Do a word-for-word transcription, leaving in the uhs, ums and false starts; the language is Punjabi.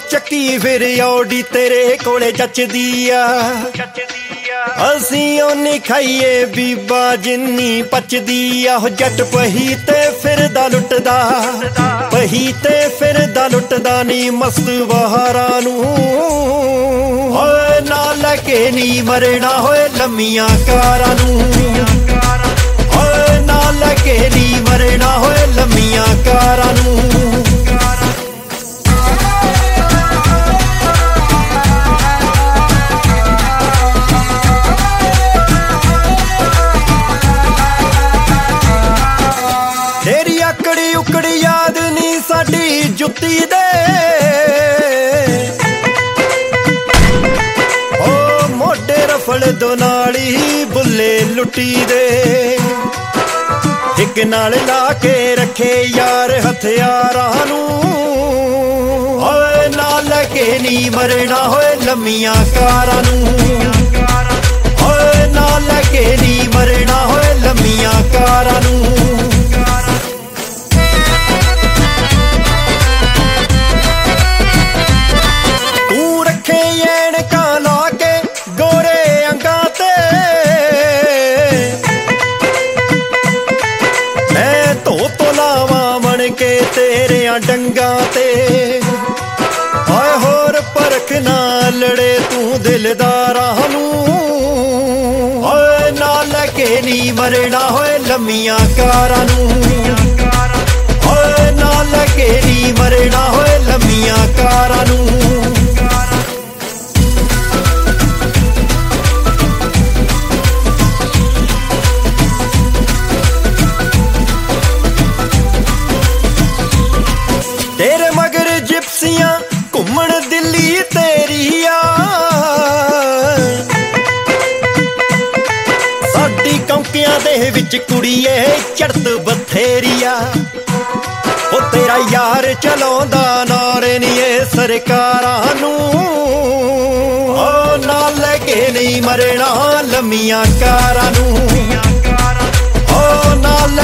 ਚੱਕੀ ਫਿਰ ਔਡੀ ਤੇਰੇ ਕੋਲੇ ਜੱਚਦੀ ਆ ਅਸੀਂ ਓਨੀ ਖਾਈਏ ਬੀਬਾ ਜਿੰਨੀ ਪਚਦੀ ਆ। ਉਹ ਜੱਟ ਪਹੀ ਤੇ ਫਿਰਦਾ ਲੁੱਟਦਾ ਪਹੀ ਤੇ ਫਿਰਦਾ ਲੁੱਟਦਾ ਨੀ ਮਸਤ ਬਹਾਰਾਂ ਨੂੰ। ਓਏ ਨਾਲ ਲੈ ਕੇ ਨੀ ਮਰਨਾ ਹੋਏ ਲੰਮੀਆਂ ਕਾਰਾਂ ਨੂੰ। ਓਏ ਨਾਲ ਲੈ ਕੇ ਨੀ ਮਰਨਾ ਹੋਏ ਲੰਮੀਆਂ ਕਾਰਾਂ ਨੂੰ। ਤੇਰੀ ਆਕੜੀ ਉਕੜੀ ਯਾਦ ਨੀ ਸਾਡੀ ਜੁੱਤੀ ਦੇ ਓ ਮੋਢੇ ਰਫਲ ਦੋ ਨਾਲੀ ਬੁੱਲੇ ਲੁੱਟੀ ਦੇ। ਇੱਕ ਨਾਲ ਲਾ ਕੇ ਰੱਖੇ ਯਾਰ ਹਥਿਆਰਾਂ ਨੂੰ। ਓਏ ਨਾਲ ਲੈ ਕੇ ਨੀ ਮਰਨਾ ਹੋਏ ਲੰਮੀਆਂ ਕਾਰਾਂ ਨੂੰ। ਓਏ ਨਾਲ ਲੈ ਕੇ ਨੀ ਮਰਨਾ ਹੋਏ ਲੰਮੀਆਂ ਕਾਰਾਂ ਨੂੰ। ਕੇ ਤੇਰਿਆਂ ਡੰਗਾਂ ਤੇ ਹਾਏ ਹੋਰ ਪਰਖ ਨਾ ਲੜੇ ਤੂੰ ਦਿਲਦਾਰਾਂ ਨੂੰ। ਓਏ ਨਾਲ ਲੈ ਕੇ ਨੀ ਮਰਨਾ ਹੋਏ ਲੰਮੀਆਂ ਕਾਰਾਂ ਨੂੰ। ਓਏ ਨਾਲ ਲੈ ਕੇ ਨੀ ਮਰਨਾ ਹੋਏ ਲੰਮੀਆਂ ਕਾਰਾਂ ਨੂੰ। ਤੇਰੇ ਮਗਰ ਜਿਪਸੀਆਂ ਘੁੰਮਣ ਦਿੱਲੀ ਤੇਰੀ ਆ ਸਾਡੀ ਕੌਂਕਿਆਂ ਦੇ ਵਿੱਚ ਕੁੜੀਏ ਚੜਤ ਬਥੇਰੀ ਆ। ਉਹ ਤੇਰਾ ਯਾਰ ਚਲਾਉਂਦਾ ਨਾਰੇ ਨੀ ਏ ਸਰਕਾਰਾਂ ਨੂੰ। ਓ ਨਾਲ ਲੈ ਕੇ ਨਹੀਂ ਮਰਨਾ ਲੰਮੀਆਂ ਕਾਰਾਂ ਨੂੰ। ਓ ਨਾਲ